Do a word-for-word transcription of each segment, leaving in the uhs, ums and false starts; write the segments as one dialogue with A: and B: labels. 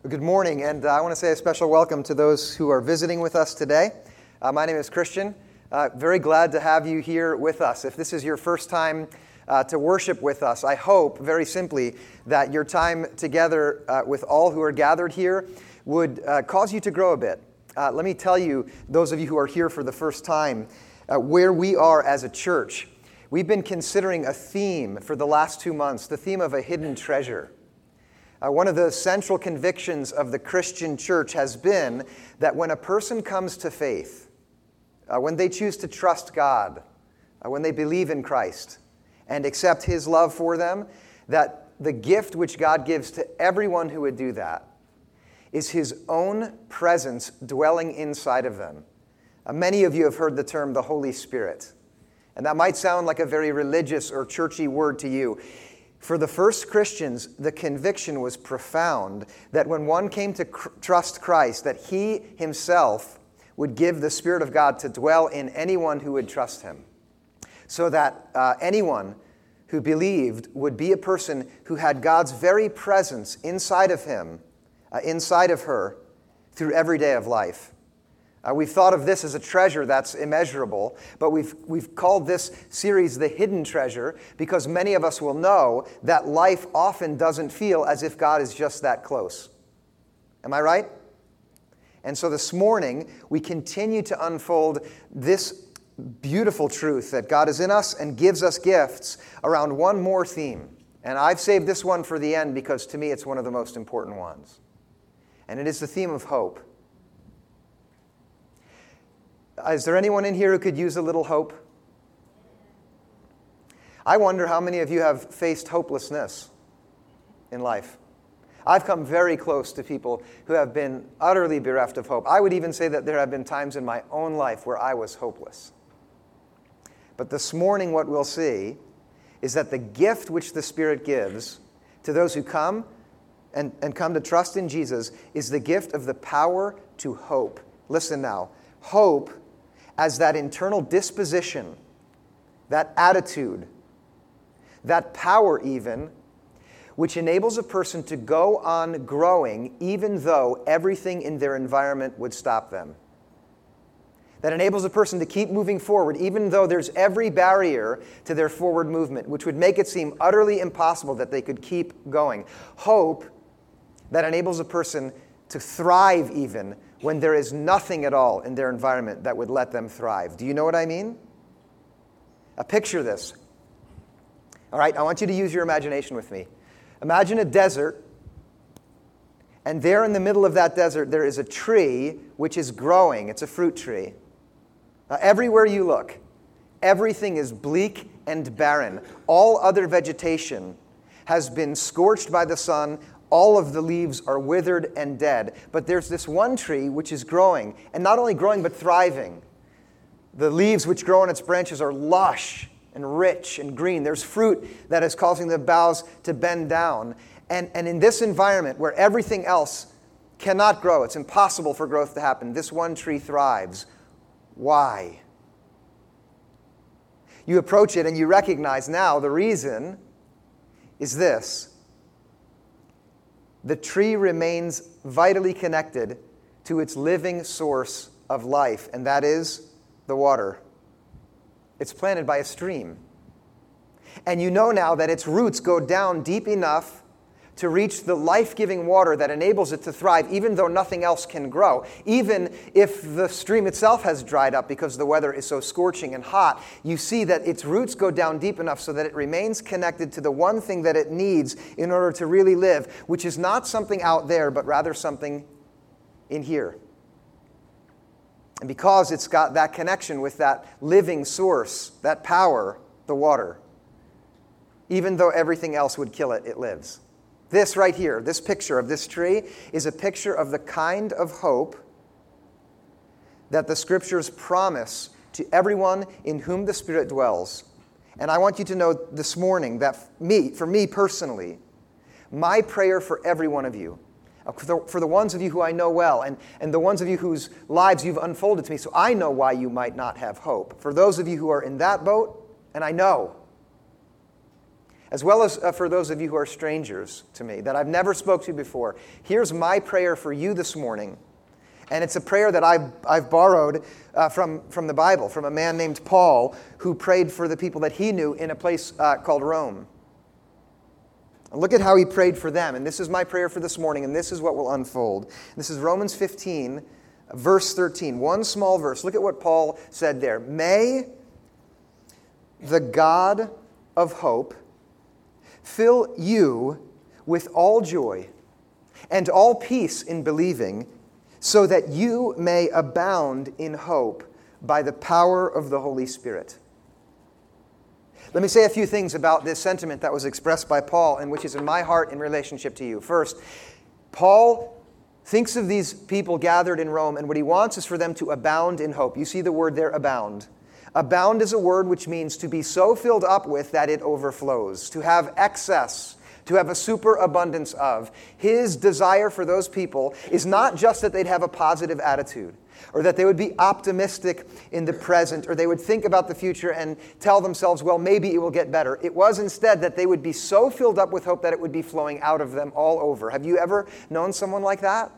A: Good morning, and uh, I want to say a special welcome to those who are visiting with us today. Uh, my name is Christian. Uh, very glad to have you here with us. If this is your first time uh, to worship with us, I hope, very simply, that your time together uh, with all who are gathered here would uh, cause you to grow a bit. Uh, let me tell you, those of you who are here for the first time, uh, where we are as a church. We've been considering a theme for the last two months, the theme of a hidden treasure. Uh, one of the central convictions of the Christian church has been that when a person comes to faith, uh, when they choose to trust God, uh, when they believe in Christ and accept His love for them, that the gift which God gives to everyone who would do that is His own presence dwelling inside of them. Uh, many of you have heard the term the Holy Spirit, and that might sound like a very religious or churchy word to you. For the first Christians, the conviction was profound that when one came to cr- trust Christ, that He Himself would give the Spirit of God to dwell in anyone who would trust Him, so that uh, anyone who believed would be a person who had God's very presence inside of him, uh, inside of her, through every day of life. Uh, we've thought of this as a treasure that's immeasurable, but we've we've called this series the hidden treasure because many of us will know that life often doesn't feel as if God is just that close. Am I right? And so this morning, we continue to unfold this beautiful truth that God is in us and gives us gifts around one more theme. And I've saved this one for the end because to me it's one of the most important ones. And it is the theme of hope. Is there anyone in here who could use a little hope? I wonder how many of you have faced hopelessness in life. I've come very close to people who have been utterly bereft of hope. I would even say that there have been times in my own life where I was hopeless. But this morning what we'll see is that the gift which the Spirit gives to those who come and, and come to trust in Jesus is the gift of the power to hope. Listen now. Hope as that internal disposition, that attitude, that power even, which enables a person to go on growing even though everything in their environment would stop them. That enables a person to keep moving forward even though there's every barrier to their forward movement, which would make it seem utterly impossible that they could keep going. Hope that enables a person to thrive even when there is nothing at all in their environment that would let them thrive. Do you know what I mean? Uh, picture this. All right, I want you to use your imagination with me. Imagine a desert, and there in the middle of that desert there is a tree which is growing. It's a fruit tree. Uh, everywhere you look, everything is bleak and barren. All other vegetation has been scorched by the sun. All of the leaves are withered and dead. But there's this one tree which is growing, and not only growing but thriving. The leaves which grow on its branches are lush and rich and green. There's fruit that is causing the boughs to bend down. And, and in this environment where everything else cannot grow, it's impossible for growth to happen, this one tree thrives. Why? You approach it and you recognize now the reason is this. The tree remains vitally connected to its living source of life, and that is the water. It's planted by a stream. And you know now that its roots go down deep enough to reach the life-giving water that enables it to thrive, even though nothing else can grow. Even if the stream itself has dried up because the weather is so scorching and hot, you see that its roots go down deep enough so that it remains connected to the one thing that it needs in order to really live, which is not something out there, but rather something in here. And because it's got that connection with that living source, that power, the water, even though everything else would kill it, it lives. This right here, this picture of this tree, is a picture of the kind of hope that the Scriptures promise to everyone in whom the Spirit dwells. And I want you to know this morning that me, for me personally, my prayer for every one of you, for the, for the ones of you who I know well, and, and the ones of you whose lives you've unfolded to me, so I know why you might not have hope. For those of you who are in that boat, and I know, as well as uh, for those of you who are strangers to me, that I've never spoke to before. Here's my prayer for you this morning. And it's a prayer that I've, I've borrowed uh, from, from the Bible, from a man named Paul, who prayed for the people that he knew in a place uh, called Rome. And look at how he prayed for them. And this is my prayer for this morning, and this is what will unfold. This is Romans fifteen, verse thirteen. One small verse. Look at what Paul said there. May the God of hope fill you with all joy and all peace in believing, so that you may abound in hope by the power of the Holy Spirit. Let me say a few things about this sentiment that was expressed by Paul and which is in my heart in relationship to you. First, Paul thinks of these people gathered in Rome, and what he wants is for them to abound in hope. You see the word there, abound. Abound is a word which means to be so filled up with that it overflows, to have excess, to have a superabundance of. His desire for those people is not just that they'd have a positive attitude, or that they would be optimistic in the present, or they would think about the future and tell themselves, well, maybe it will get better. It was instead that they would be so filled up with hope that it would be flowing out of them all over. Have you ever known someone like that?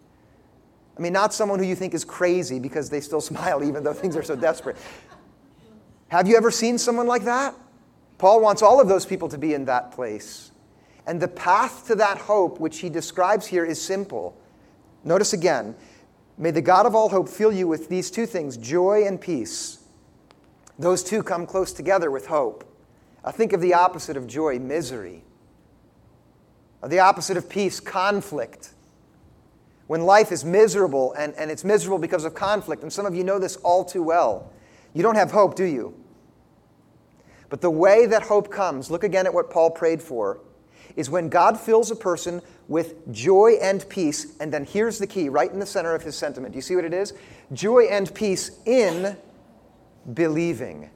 A: I mean, not someone who you think is crazy because they still smile even though things are so desperate. Have you ever seen someone like that? Paul wants all of those people to be in that place. And the path to that hope, which he describes here, is simple. Notice again, may the God of all hope fill you with these two things, joy and peace. Those two come close together with hope. Now think of the opposite of joy, misery. Or the opposite of peace, conflict. When life is miserable, and, and it's miserable because of conflict, and some of you know this all too well, you don't have hope, do you? But the way that hope comes, look again at what Paul prayed for, is when God fills a person with joy and peace, and then here's the key, right in the center of his sentiment. Do you see what it is? Joy and peace in believing.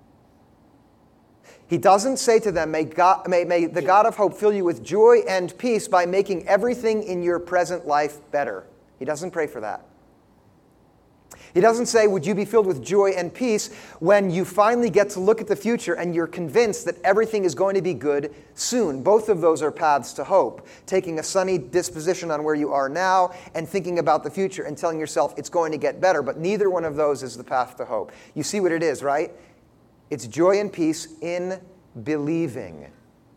A: He doesn't say to them, may, God, may, may the God of hope fill you with joy and peace by making everything in your present life better. He doesn't pray for that. He doesn't say, would you be filled with joy and peace when you finally get to look at the future and you're convinced that everything is going to be good soon. Both of those are paths to hope. Taking a sunny disposition on where you are now and thinking about the future and telling yourself it's going to get better. But neither one of those is the path to hope. You see what it is, right? It's joy and peace in believing.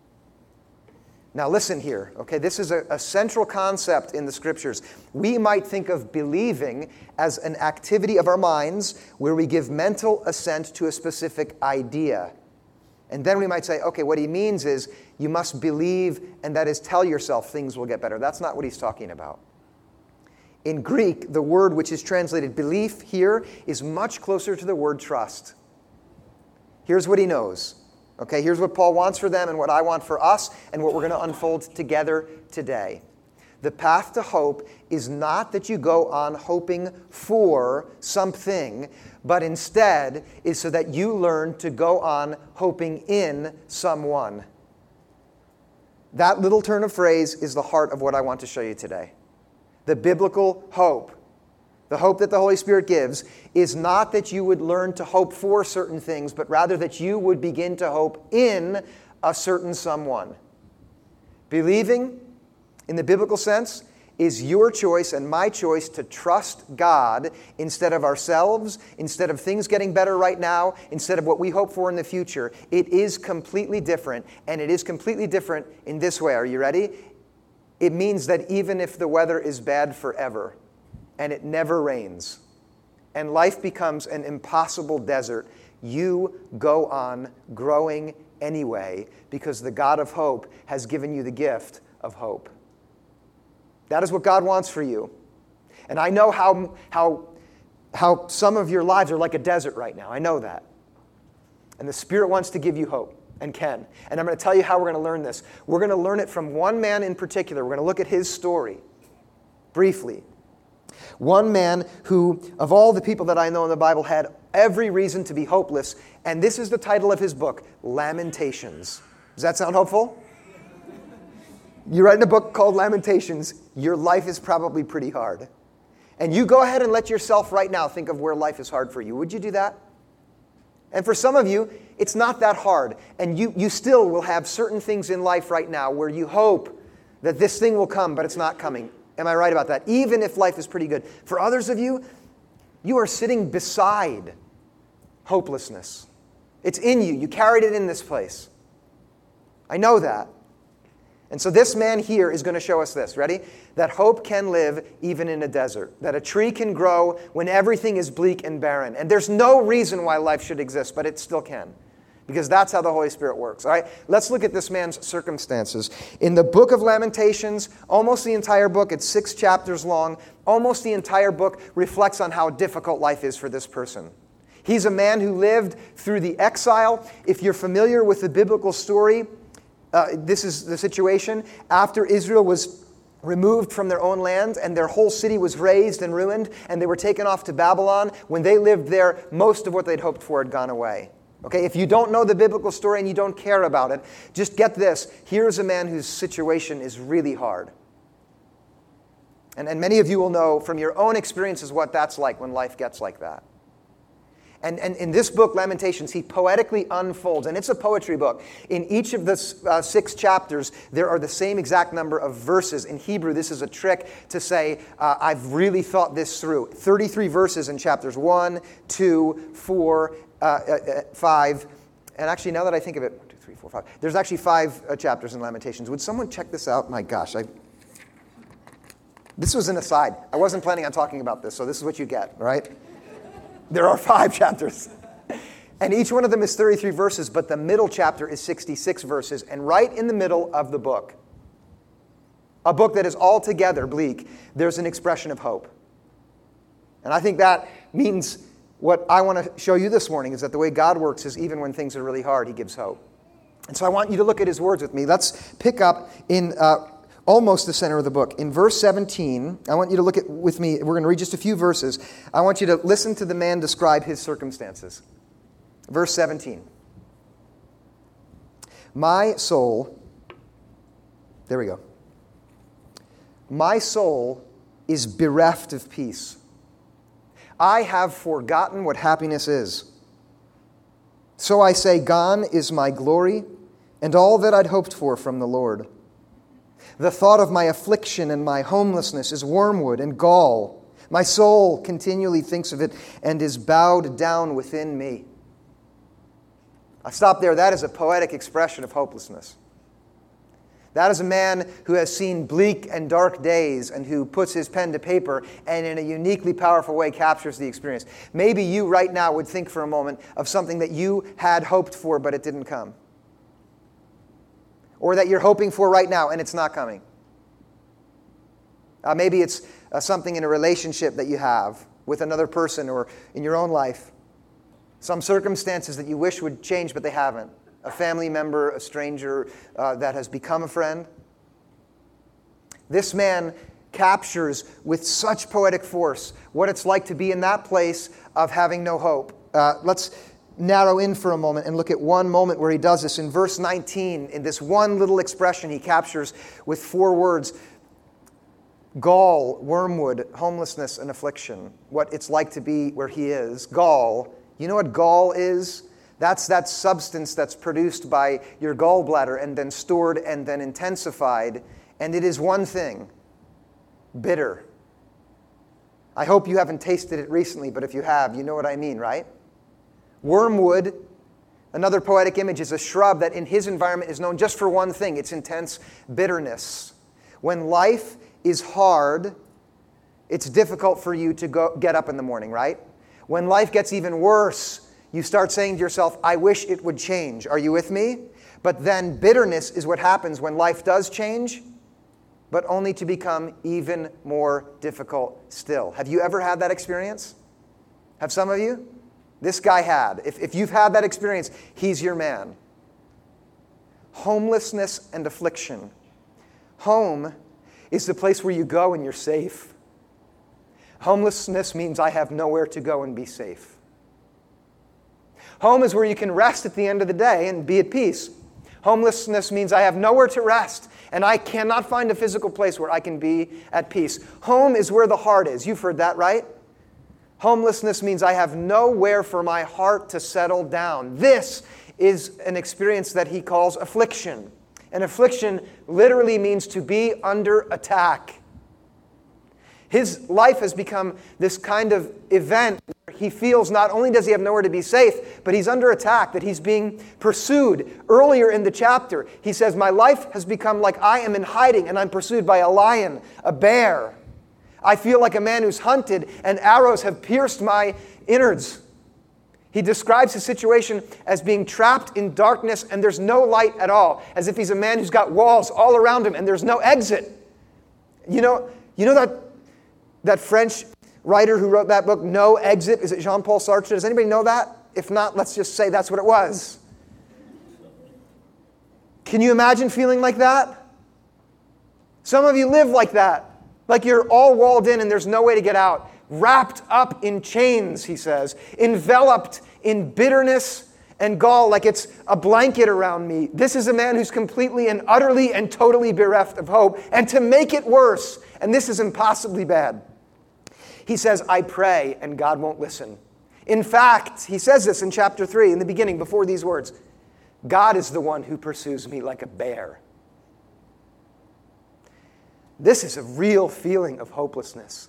A: Now listen here, okay? This is a, a central concept in the Scriptures. We might think of believing as an activity of our minds where we give mental assent to a specific idea. And then we might say, okay, what he means is you must believe, and that is tell yourself things will get better. That's not what he's talking about. In Greek, the word which is translated belief here is much closer to the word trust. Here's what he knows. Okay, here's what Paul wants for them and what I want for us and what we're going to unfold together today. The path to hope is not that you go on hoping for something, but instead is so that you learn to go on hoping in someone. That little turn of phrase is the heart of what I want to show you today. The biblical hope. The hope that the Holy Spirit gives is not that you would learn to hope for certain things, but rather that you would begin to hope in a certain someone. Believing, in the biblical sense, is your choice and my choice to trust God instead of ourselves, instead of things getting better right now, instead of what we hope for in the future. It is completely different, and it is completely different in this way. Are you ready? It means that even if the weather is bad forever, and it never rains, and life becomes an impossible desert, you go on growing anyway because the God of hope has given you the gift of hope. That is what God wants for you. And I know how, how, how some of your lives are like a desert right now. I know that. And the Spirit wants to give you hope, and can. And I'm going to tell you how we're going to learn this. We're going to learn it from one man in particular. We're going to look at his story briefly. One man who, of all the people that I know in the Bible, had every reason to be hopeless. And this is the title of his book, Lamentations. Does that sound hopeful? You're writing a book called Lamentations. Your life is probably pretty hard. And you go ahead and let yourself right now think of where life is hard for you. Would you do that? And for some of you, it's not that hard. And you, you still will have certain things in life right now where you hope that this thing will come, but it's not coming. Am I right about that? Even if life is pretty good. For others of you, you are sitting beside hopelessness. It's in you. You carried it in this place. I know that. And so this man here is going to show us this. Ready? That hope can live even in a desert. That a tree can grow when everything is bleak and barren. And there's no reason why life should exist, but it still can. Because that's how the Holy Spirit works. All right? Let's look at this man's circumstances. In the book of Lamentations, almost the entire book, it's six chapters long, almost the entire book reflects on how difficult life is for this person. He's a man who lived through the exile. If you're familiar with the biblical story, uh, this is the situation. After Israel was removed from their own land and their whole city was razed and ruined and they were taken off to Babylon, when they lived there, most of what they'd hoped for had gone away. Okay, if you don't know the biblical story and you don't care about it, just get this. Here's a man whose situation is really hard. And, and many of you will know from your own experiences what that's like when life gets like that. And, and in this book, Lamentations, he poetically unfolds, and it's a poetry book. In each of the uh, six chapters, there are the same exact number of verses. In Hebrew, this is a trick to say, uh, I've really thought this through. thirty-three verses in chapters one, two, four, uh, uh, five, and actually, now that I think of it, one, two, three, four, five, there's actually five uh, chapters in Lamentations. Would someone check this out? My gosh, I... This was an aside. I wasn't planning on talking about this, so this is what you get, right? There are five chapters. And each one of them is thirty-three verses, but the middle chapter is sixty-six verses. And right in the middle of the book, a book that is altogether bleak, there's an expression of hope. And I think that means what I want to show you this morning is that the way God works is even when things are really hard, he gives hope. And so I want you to look at his words with me. Let's pick up in uh, almost the center of the book. In verse seventeen, I want you to look at with me. We're going to read just a few verses. I want you to listen to the man describe his circumstances. Verse seventeen. My soul, there we go. My soul is bereft of peace. I have forgotten what happiness is. So I say, gone is my glory and all that I'd hoped for from the Lord. The thought of my affliction and my homelessness is wormwood and gall. My soul continually thinks of it and is bowed down within me. I stop there. That is a poetic expression of hopelessness. That is a man who has seen bleak and dark days and who puts his pen to paper and in a uniquely powerful way captures the experience. Maybe you right now would think for a moment of something that you had hoped for but it didn't come. Or that you're hoping for right now and it's not coming. Uh, maybe it's uh, something in a relationship that you have with another person or in your own life. Some circumstances that you wish would change but they haven't. A family member, a stranger uh, that has become a friend. This man captures with such poetic force what it's like to be in that place of having no hope. Uh, let's narrow in for a moment and look at one moment where he does this. In verse nineteen, in this one little expression he captures with four words, gall, wormwood, homelessness, and affliction. What it's like to be where he is. Gall. You know what gall is? That's that substance that's produced by your gallbladder and then stored and then intensified. And it is one thing, bitter. I hope you haven't tasted it recently, but if you have, you know what I mean, right? Wormwood, another poetic image, is a shrub that in his environment is known just for one thing, its intense bitterness. When life is hard, it's difficult for you to go get up in the morning, right? When life gets even worse, you start saying to yourself, I wish it would change. Are you with me? But then bitterness is what happens when life does change, but only to become even more difficult still. Have you ever had that experience? Have some of you? This guy had. If, if you've had that experience, he's your man. Homelessness and affliction. Home is the place where you go and you're safe. Homelessness means I have nowhere to go and be safe. Home is where you can rest at the end of the day and be at peace. Homelessness means I have nowhere to rest, and I cannot find a physical place where I can be at peace. Home is where the heart is. You've heard that, right? Homelessness means I have nowhere for my heart to settle down. This is an experience that he calls affliction. And affliction literally means to be under attack. His life has become this kind of event where he feels not only does he have nowhere to be safe, but he's under attack, that he's being pursued. Earlier in the chapter, he says, my life has become like I am in hiding and I'm pursued by a lion, a bear. I feel like a man who's hunted and arrows have pierced my innards. He describes his situation as being trapped in darkness and there's no light at all, as if he's a man who's got walls all around him and there's no exit. You know, you know that That French writer who wrote that book, No Exit? Is it Jean-Paul Sartre? Does anybody know that? If not, let's just say that's what it was. Can you imagine feeling like that? Some of you live like that. Like you're all walled in and there's no way to get out. Wrapped up in chains, he says. Enveloped in bitterness and gall, like it's a blanket around me. This is a man who's completely and utterly and totally bereft of hope. And to make it worse, and this is impossibly bad, he says, I pray and God won't listen. In fact, he says this in chapter three, in the beginning, before these words, God is the one who pursues me like a bear. This is a real feeling of hopelessness.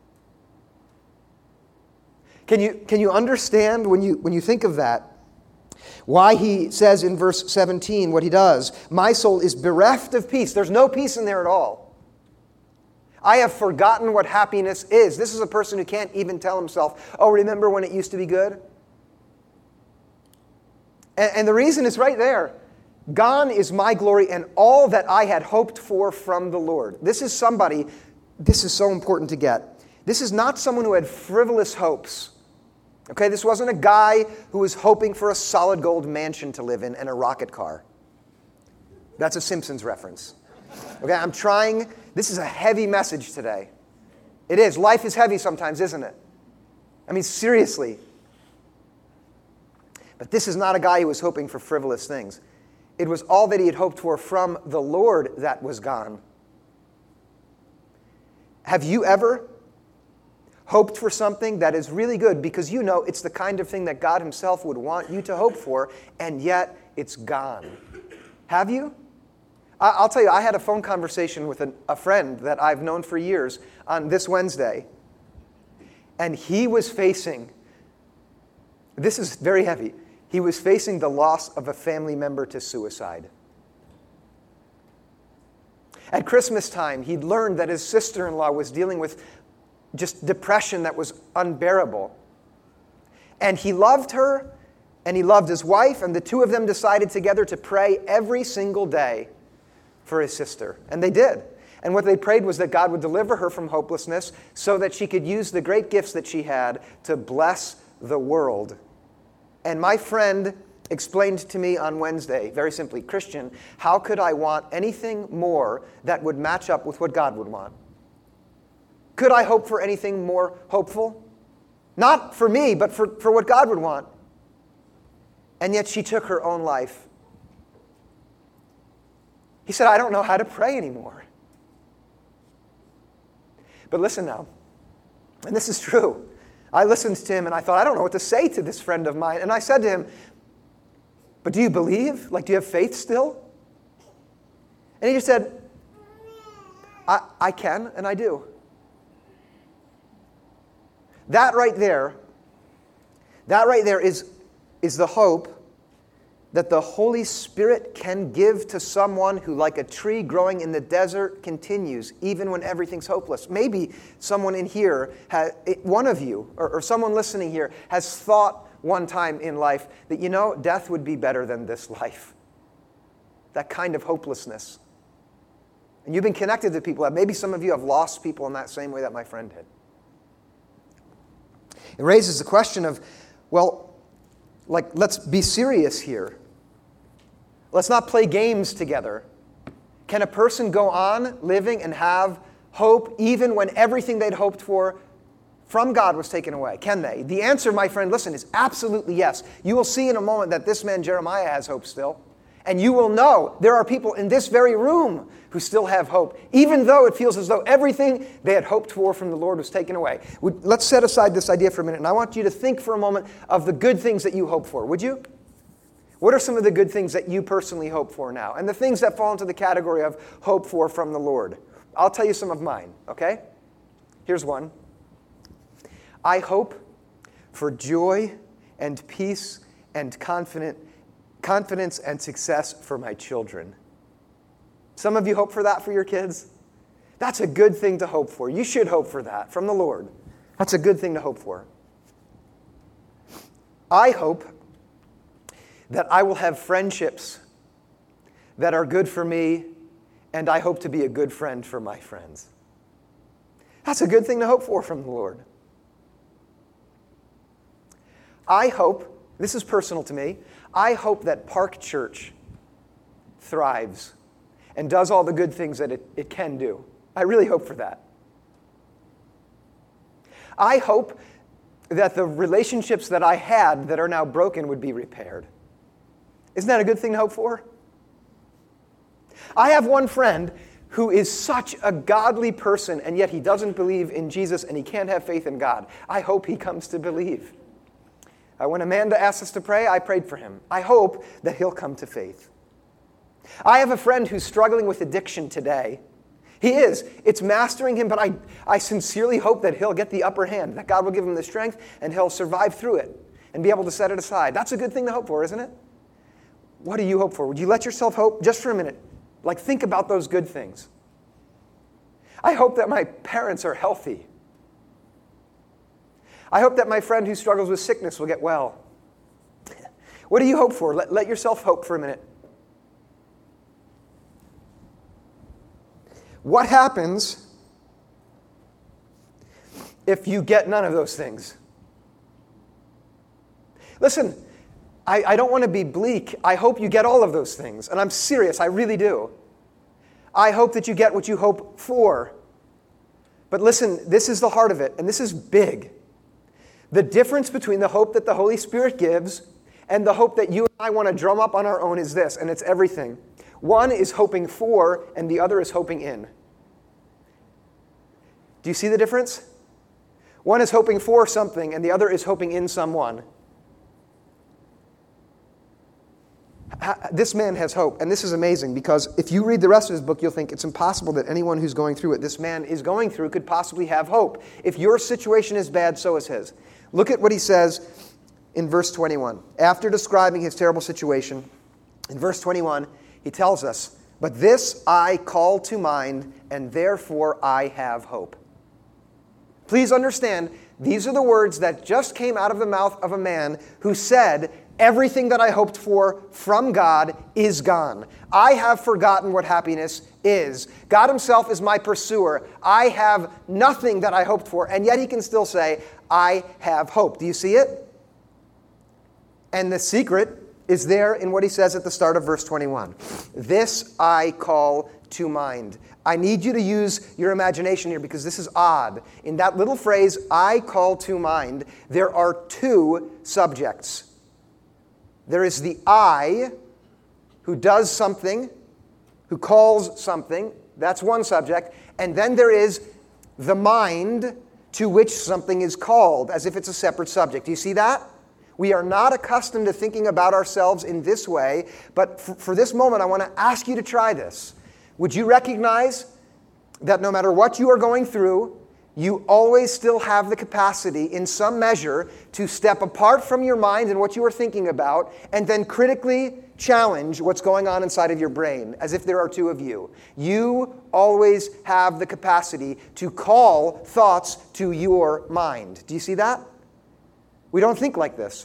A: Can you, can you understand when you, when you think of that, why he says in verse seventeen what he does? My soul is bereft of peace. There's no peace in there at all. I have forgotten what happiness is. This is a person who can't even tell himself, oh, remember when it used to be good? And, and the reason is right there. Gone is my glory and all that I had hoped for from the Lord. This is somebody, this is so important to get. This is not someone who had frivolous hopes. Okay, this wasn't a guy who was hoping for a solid gold mansion to live in and a rocket car. That's a Simpsons reference. Okay, I'm trying. This is a heavy message today. It is. Life is heavy sometimes, isn't it? I mean, seriously. But this is not a guy who was hoping for frivolous things. It was all that he had hoped for from the Lord that was gone. Have you ever hoped for something that is really good because you know it's the kind of thing that God himself would want you to hope for, and yet it's gone? Have you? I'll tell you, I had a phone conversation with a, a friend that I've known for years on this Wednesday. And he was facing, this is very heavy, he was facing the loss of a family member to suicide. At Christmas time, he'd learned that his sister-in-law was dealing with just depression that was unbearable. And he loved her, and he loved his wife, and the two of them decided together to pray every single day for his sister. And they did. And what they prayed was that God would deliver her from hopelessness so that she could use the great gifts that she had to bless the world. And my friend explained to me on Wednesday, very simply, Christian, how could I want anything more that would match up with what God would want? Could I hope for anything more hopeful? Not for me, but for, for what God would want. And yet she took her own life. He said, I don't know how to pray anymore. But listen now, and this is true. I listened to him and I thought, I don't know what to say to this friend of mine. And I said to him, but do you believe? Like, do you have faith still? And he just said, I, I can and I do. That right there, that right there is, is the hope that the Holy Spirit can give to someone who, like a tree growing in the desert, continues even when everything's hopeless. Maybe someone in here, has, one of you, or, or someone listening here, has thought one time in life that, you know, death would be better than this life. That kind of hopelessness. And you've been connected to people. Maybe some of you have lost people in that same way that my friend did. It raises the question of, well, like, let's be serious here. Let's not play games together. Can a person go on living and have hope even when everything they'd hoped for from God was taken away? Can they? The answer, my friend, listen, is absolutely yes. You will see in a moment that this man Jeremiah has hope still. And you will know there are people in this very room who still have hope, even though it feels as though everything they had hoped for from the Lord was taken away. Let's set aside this idea for a minute, and I want you to think for a moment of the good things that you hope for, would you? What are some of the good things that you personally hope for now? And the things that fall into the category of hope for from the Lord. I'll tell you some of mine, okay? Here's one. I hope for joy and peace and confident, confidence and success for my children. Some of you hope for that for your kids. That's a good thing to hope for. You should hope for that from the Lord. That's a good thing to hope for. I hope that I will have friendships that are good for me, and I hope to be a good friend for my friends. That's a good thing to hope for from the Lord. I hope, this is personal to me, I hope that Park Church thrives and does all the good things that it, it can do. I really hope for that. I hope that the relationships that I had that are now broken would be repaired. Isn't that a good thing to hope for? I have one friend who is such a godly person, and yet he doesn't believe in Jesus and he can't have faith in God. I hope he comes to believe. Uh, when Amanda asked us to pray, I prayed for him. I hope that he'll come to faith. I have a friend who's struggling with addiction today. He is. It's mastering him, but I, I sincerely hope that he'll get the upper hand, that God will give him the strength and he'll survive through it and be able to set it aside. That's a good thing to hope for, isn't it? What do you hope for? Would you let yourself hope just for a minute? Like, think about those good things. I hope that my parents are healthy. I hope that my friend who struggles with sickness will get well. What do you hope for? Let, let yourself hope for a minute. What happens if you get none of those things? Listen, I, I don't want to be bleak. I hope you get all of those things. And I'm serious, I really do. I hope that you get what you hope for. But listen, this is the heart of it, and this is big. The difference between the hope that the Holy Spirit gives and the hope that you and I want to drum up on our own is this, and it's everything. One is hoping for, and the other is hoping in. Do you see the difference? One is hoping for something, and the other is hoping in someone. This man has hope, and this is amazing, because if you read the rest of his book, you'll think it's impossible that anyone who's going through what this man is going through could possibly have hope. If your situation is bad, so is his. Look at what he says in verse twenty-one. After describing his terrible situation, in verse twenty-one, he tells us, "But this I call to mind, and therefore I have hope." Please understand, these are the words that just came out of the mouth of a man who said, everything that I hoped for from God is gone. I have forgotten what happiness is. God himself is my pursuer. I have nothing that I hoped for, and yet he can still say, I have hope. Do you see it? And the secret is there in what he says at the start of verse twenty-one. This I call to mind. I need you to use your imagination here because this is odd. In that little phrase, I call to mind, there are two subjects. There is the I, who does something, who calls something. That's one subject. And then there is the mind to which something is called, as if it's a separate subject. Do you see that? We are not accustomed to thinking about ourselves in this way, but for, for this moment, I want to ask you to try this. Would you recognize that no matter what you are going through, you always still have the capacity, in some measure, to step apart from your mind and what you are thinking about, and then critically challenge what's going on inside of your brain, as if there are two of you. You always have the capacity to call thoughts to your mind. Do you see that? We don't think like this.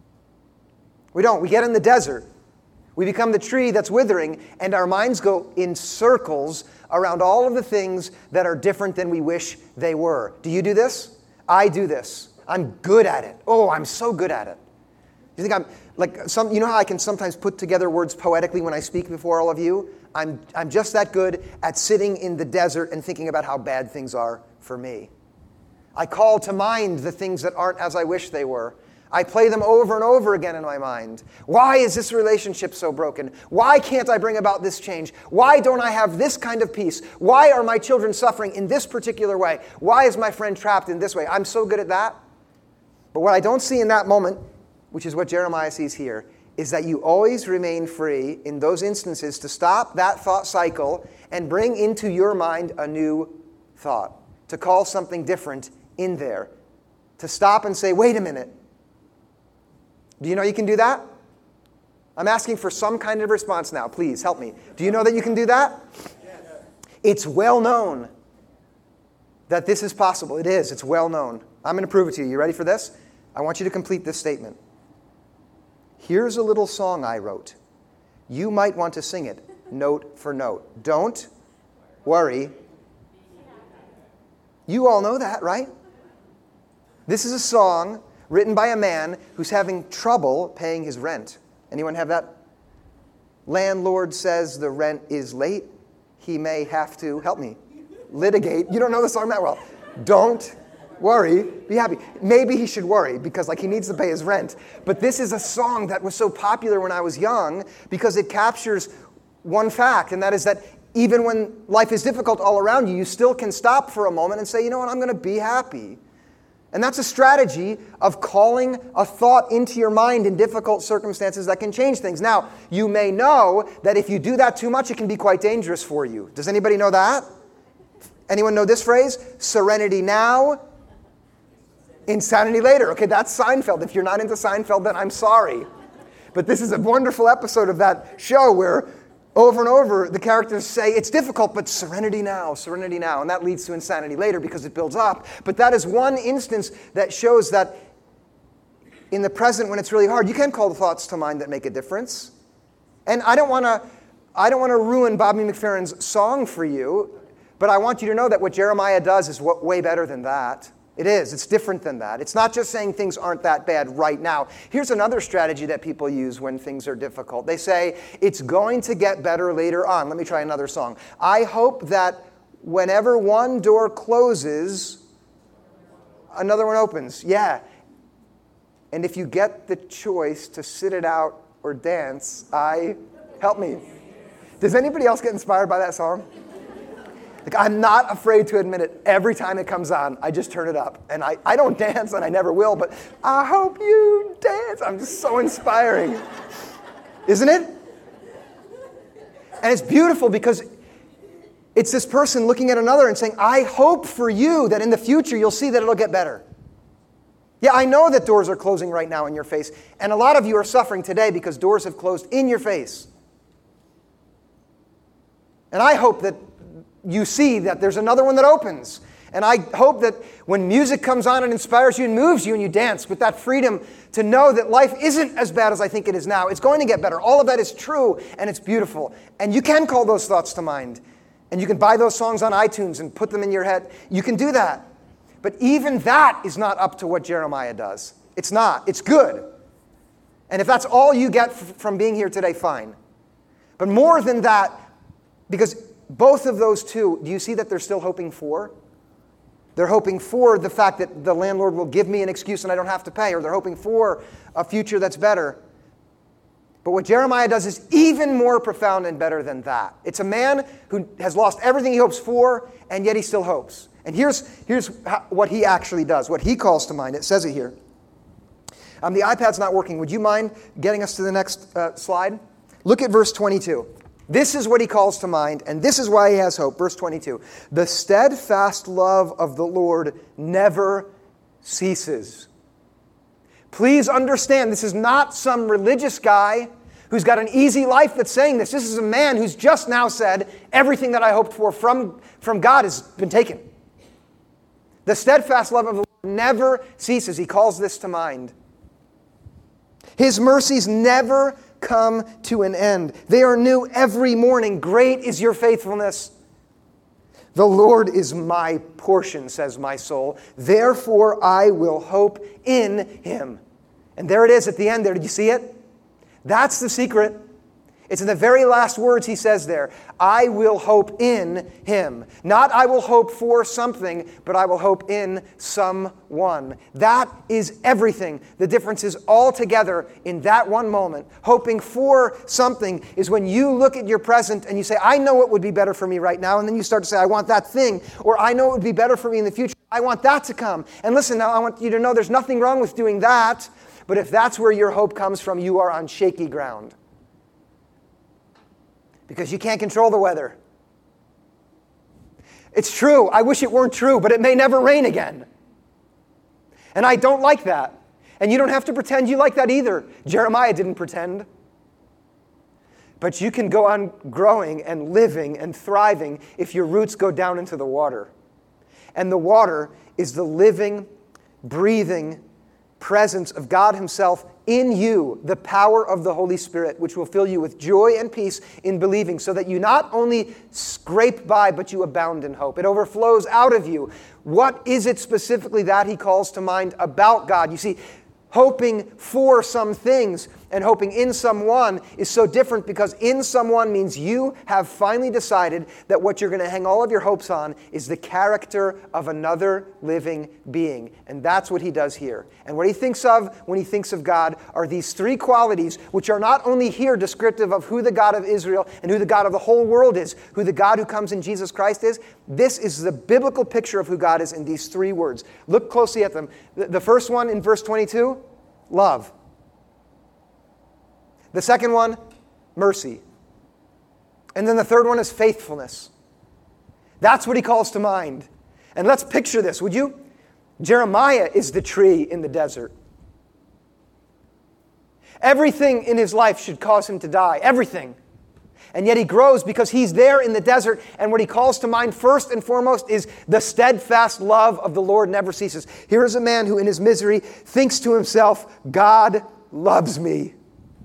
A: We don't. We get in the desert. We become the tree that's withering, and our minds go in circles around all of the things that are different than we wish they were. Do you do this? I do this. I'm good at it. Oh, I'm so good at it. You think I'm like some? You know how I can sometimes put together words poetically when I speak before all of you? I'm I'm just that good at sitting in the desert and thinking about how bad things are for me. I call to mind the things that aren't as I wish they were. I play them over and over again in my mind. Why is this relationship so broken? Why can't I bring about this change? Why don't I have this kind of peace? Why are my children suffering in this particular way? Why is my friend trapped in this way? I'm so good at that. But what I don't see in that moment, which is what Jeremiah sees here, is that you always remain free in those instances to stop that thought cycle and bring into your mind a new thought, to call something different in there, to stop and say, wait a minute. Do you know you can do that? I'm asking for some kind of response now. Please help me. Do you know that you can do that? Yes. It's well known that this is possible. It is. It's well known. I'm going to prove it to you. You ready for this? I want you to complete this statement. Here's a little song I wrote. You might want to sing it note for note. Don't worry. You all know that, right? This is a song written by a man who's having trouble paying his rent. Anyone have that? Landlord says the rent is late. He may have to, help me, litigate. You don't know the song that well. Don't worry, be happy. Maybe he should worry because like he needs to pay his rent. But this is a song that was so popular when I was young because it captures one fact, and that is that even when life is difficult all around you, you still can stop for a moment and say, you know what, I'm going to be happy. And that's a strategy of calling a thought into your mind in difficult circumstances that can change things. Now, you may know that if you do that too much, it can be quite dangerous for you. Does anybody know that? Anyone know this phrase? Serenity now, insanity later. Okay, that's Seinfeld. If you're not into Seinfeld, then I'm sorry. But this is a wonderful episode of that show where over and over, the characters say, it's difficult, but serenity now, serenity now. And that leads to insanity later because it builds up. But that is one instance that shows that in the present, when it's really hard, you can call the thoughts to mind that make a difference. And I don't want to I don't want to ruin Bobby McFerrin's song for you, but I want you to know that what Jeremiah does is what, way better than that. It is. It's different than that. It's not just saying things aren't that bad right now. Here's another strategy that people use when things are difficult. They say, it's going to get better later on. Let me try another song. I hope that whenever one door closes, another one opens. Yeah. And if you get the choice to sit it out or dance, I... Help me. Does anybody else get inspired by that song? Like, I'm not afraid to admit it. Every time it comes on, I just turn it up. And I, I don't dance, and I never will, but I hope you dance. I'm just so inspiring. Isn't it? And it's beautiful because it's this person looking at another and saying, I hope for you that in the future you'll see that it'll get better. Yeah, I know that doors are closing right now in your face. And a lot of you are suffering today because doors have closed in your face. And I hope that you see that there's another one that opens. And I hope that when music comes on, it inspires you and moves you and you dance with that freedom to know that life isn't as bad as I think it is now. It's going to get better. All of that is true and it's beautiful. And you can call those thoughts to mind. And you can buy those songs on iTunes and put them in your head. You can do that. But even that is not up to what Jeremiah does. It's not. It's good. And if that's all you get f- from being here today, fine. But more than that, because both of those two, do you see that they're still hoping for? They're hoping for the fact that the landlord will give me an excuse and I don't have to pay, or they're hoping for a future that's better. But what Jeremiah does is even more profound and better than that. It's a man who has lost everything he hopes for, and yet he still hopes. And here's, here's how, what he actually does, what he calls to mind. It says it here. Um, the iPad's not working. Would you mind getting us to the next uh, slide? Look at verse twenty-two. This is what he calls to mind, and this is why he has hope. Verse twenty-two. The steadfast love of the Lord never ceases. Please understand, this is not some religious guy who's got an easy life that's saying this. This is a man who's just now said, everything that I hoped for from, from God has been taken. The steadfast love of the Lord never ceases. He calls this to mind. His mercies never come to an end. They are new every morning. Great is your faithfulness. The Lord is my portion, says my soul. Therefore I will hope in him. And there it is at the end there. Did you see it? That's the secret. It's in the very last words he says there. I will hope in him. Not I will hope for something, but I will hope in someone. That is everything. The difference is all together in that one moment. Hoping for something is when you look at your present and you say, I know what would be better for me right now. And then you start to say, I want that thing. Or I know it would be better for me in the future. I want that to come. And listen, now I want you to know there's nothing wrong with doing that. But if that's where your hope comes from, you are on shaky ground. Because you can't control the weather. It's true. I wish it weren't true, but it may never rain again. And I don't like that. And you don't have to pretend you like that either. Jeremiah didn't pretend. But you can go on growing and living and thriving if your roots go down into the water. And the water is the living, breathing presence of God himself in you, the power of the Holy Spirit, which will fill you with joy and peace in believing, so that you not only scrape by, but you abound in hope. It overflows out of you. What is it specifically that he calls to mind about God? You see, hoping for some things and hoping in someone is so different, because in someone means you have finally decided that what you're going to hang all of your hopes on is the character of another living being. And that's what he does here. And what he thinks of when he thinks of God are these three qualities, which are not only here descriptive of who the God of Israel and who the God of the whole world is, who the God who comes in Jesus Christ is. This is the biblical picture of who God is in these three words. Look closely at them. The first one in verse twenty-two, love. The second one, mercy. And then the third one is faithfulness. That's what he calls to mind. And let's picture this, would you? Jeremiah is the tree in the desert. Everything in his life should cause him to die. Everything. And yet he grows because he's there in the desert. And what he calls to mind first and foremost is the steadfast love of the Lord never ceases. Here is a man who in his misery thinks to himself, God loves me.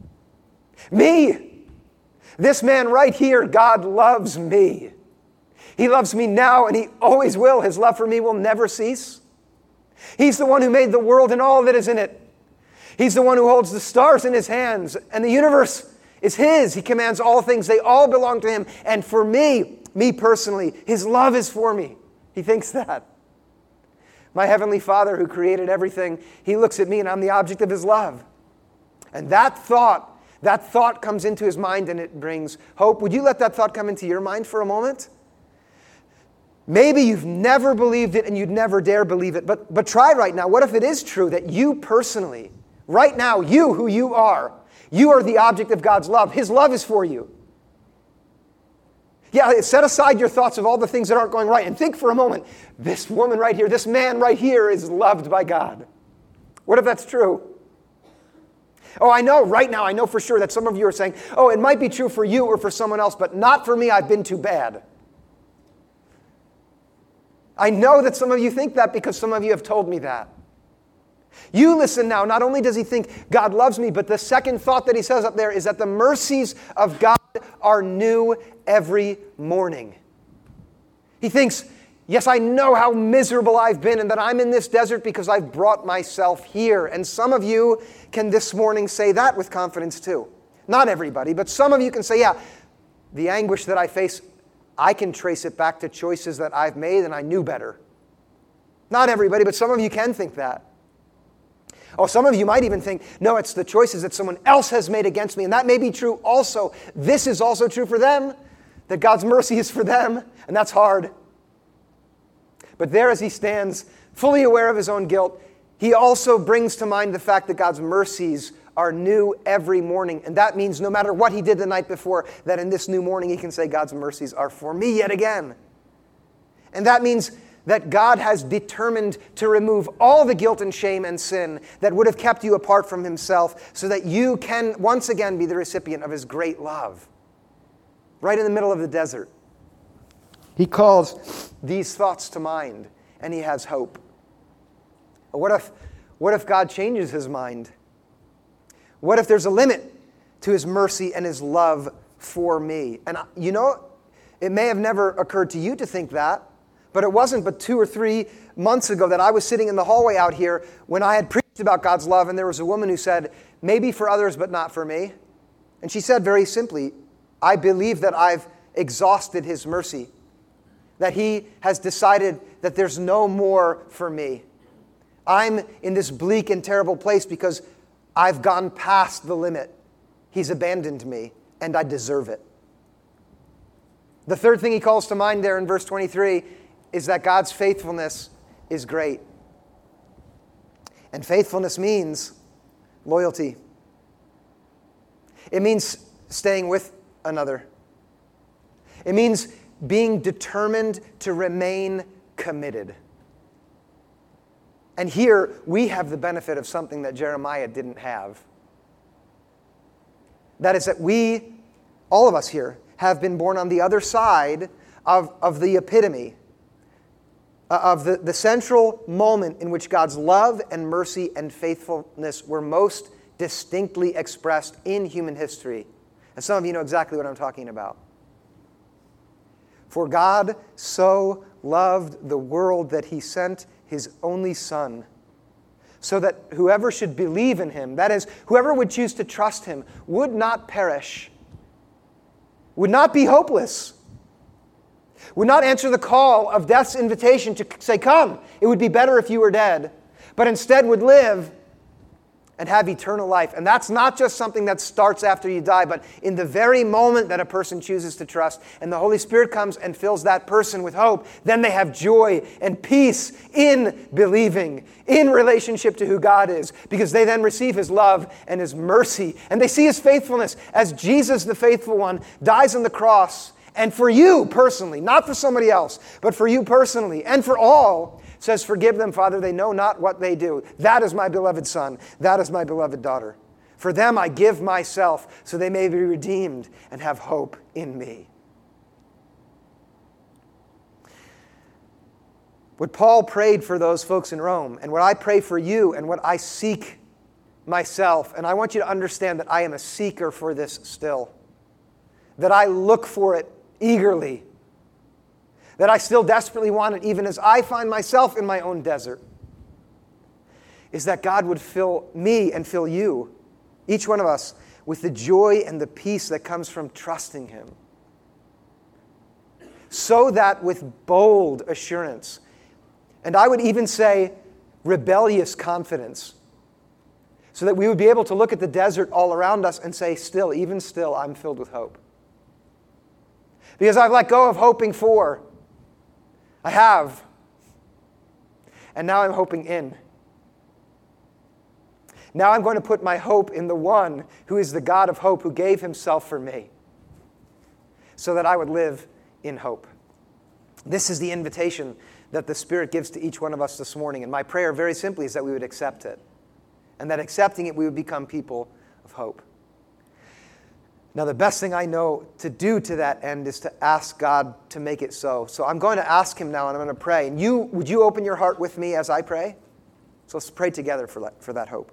A: Me. This man right here, God loves me. He loves me now and he always will. His love for me will never cease. He's the one who made the world and all that is in it. He's the one who holds the stars in his hands, and the universe is his. He commands all things. They all belong to him. And for me, me personally, his love is for me. He thinks that. My heavenly Father who created everything, he looks at me and I'm the object of his love. And that thought, that thought comes into his mind and it brings hope. Would you let that thought come into your mind for a moment? Maybe you've never believed it and you'd never dare believe it, but, but try right now. What if it is true that you personally, right now, you who you are, you are the object of God's love. His love is for you. Yeah, set aside your thoughts of all the things that aren't going right and think for a moment, this woman right here, this man right here is loved by God. What if that's true? Oh, I know right now, I know for sure that some of you are saying, oh, it might be true for you or for someone else, but not for me, I've been too bad. I know that some of you think that because some of you have told me that. You listen now, not only does he think God loves me, but the second thought that he says up there is that the mercies of God are new every morning. He thinks, yes, I know how miserable I've been and that I'm in this desert because I've brought myself here. And some of you can this morning say that with confidence too. Not everybody, but some of you can say, yeah, the anguish that I face, I can trace it back to choices that I've made and I knew better. Not everybody, but some of you can think that. Oh, some of you might even think, no, it's the choices that someone else has made against me. And that may be true also. This is also true for them, that God's mercy is for them. And that's hard. But there as he stands, fully aware of his own guilt, he also brings to mind the fact that God's mercies are new every morning. And that means no matter what he did the night before, that in this new morning he can say, God's mercies are for me yet again. And that means that God has determined to remove all the guilt and shame and sin that would have kept you apart from himself so that you can once again be the recipient of his great love. Right in the middle of the desert. He calls these thoughts to mind and he has hope. What if, what if God changes his mind? What if there's a limit to his mercy and his love for me? And you know, it may have never occurred to you to think that, but it wasn't but two or three months ago that I was sitting in the hallway out here when I had preached about God's love, and there was a woman who said, maybe for others, but not for me. And she said very simply, I believe that I've exhausted his mercy, that he has decided that there's no more for me. I'm in this bleak and terrible place because I've gone past the limit. He's abandoned me, and I deserve it. The third thing he calls to mind there in verse twenty-three is that God's faithfulness is great. And faithfulness means loyalty. It means staying with another. It means being determined to remain committed. And here we have the benefit of something that Jeremiah didn't have. That is that we, all of us here, have been born on the other side of, of the epitome, of the, the central moment in which God's love and mercy and faithfulness were most distinctly expressed in human history. And some of you know exactly what I'm talking about. For God so loved the world that he sent his only Son, so that whoever should believe in him, that is, whoever would choose to trust him, would not perish, would not be hopeless, would not answer the call of death's invitation to say, come, it would be better if you were dead, but instead would live and have eternal life. And that's not just something that starts after you die, but in the very moment that a person chooses to trust, and the Holy Spirit comes and fills that person with hope, then they have joy and peace in believing, in relationship to who God is, because they then receive his love and his mercy, and they see his faithfulness as Jesus, the faithful one, dies on the cross. And for you personally, not for somebody else, but for you personally, and for all, says, forgive them, Father, they know not what they do. That is my beloved son. That is my beloved daughter. For them I give myself, so they may be redeemed and have hope in me. What Paul prayed for those folks in Rome, and what I pray for you, and what I seek myself, and I want you to understand that I am a seeker for this still, that I look for it eagerly, that I still desperately want it, even as I find myself in my own desert, is that God would fill me and fill you, each one of us, with the joy and the peace that comes from trusting him. So that with bold assurance, and I would even say rebellious confidence, so that we would be able to look at the desert all around us and say, still, even still, I'm filled with hope. Because I've let go of hoping for. I have. And now I'm hoping in. Now I'm going to put my hope in the one who is the God of hope, who gave himself for me, so that I would live in hope. This is the invitation that the Spirit gives to each one of us this morning. And my prayer, very simply, is that we would accept it. And that accepting it, we would become people of hope. Now, the best thing I know to do to that end is to ask God to make it so. So I'm going to ask him now, and I'm going to pray. And you, would you open your heart with me as I pray? So let's pray together for that, for that hope.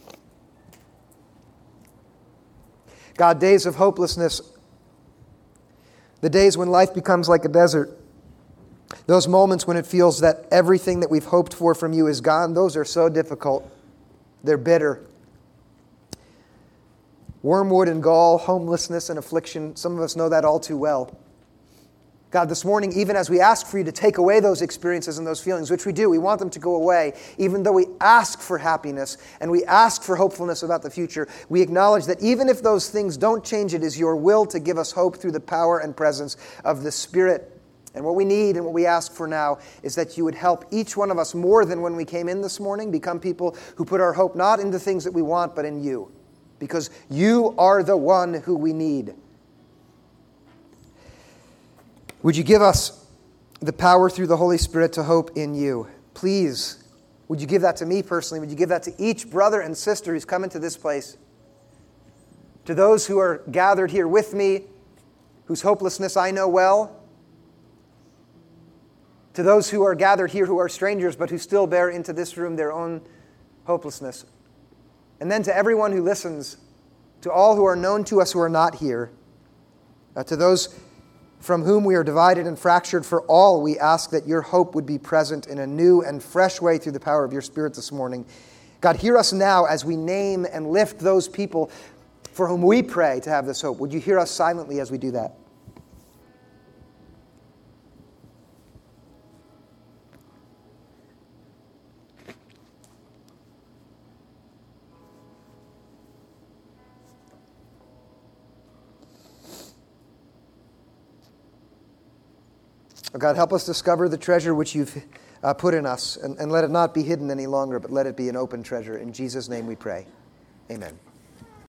A: God, days of hopelessness, the days when life becomes like a desert, those moments when it feels that everything that we've hoped for from you is gone, those are so difficult. They're bitter. Wormwood and gall, homelessness and affliction, some of us know that all too well. God, this morning, even as we ask for you to take away those experiences and those feelings, which we do, we want them to go away, even though we ask for happiness and we ask for hopefulness about the future, we acknowledge that even if those things don't change, it is your will to give us hope through the power and presence of the Spirit. And what we need and what we ask for now is that you would help each one of us more than when we came in this morning, become people who put our hope not in the things that we want, but in you. Because you are the one who we need. Would you give us the power through the Holy Spirit to hope in you? Please, would you give that to me personally? Would you give that to each brother and sister who's come into this place? To those who are gathered here with me, whose hopelessness I know well. To those who are gathered here who are strangers, but who still bear into this room their own hopelessness. And then to everyone who listens, to all who are known to us who are not here, uh, to those from whom we are divided and fractured, for all we ask that your hope would be present in a new and fresh way through the power of your Spirit this morning. God, hear us now as we name and lift those people for whom we pray to have this hope. Would you hear us silently as we do that? Oh God, help us discover the treasure which you've uh, put in us, and, and let it not be hidden any longer, but let it be an open treasure. In Jesus' name we pray. Amen.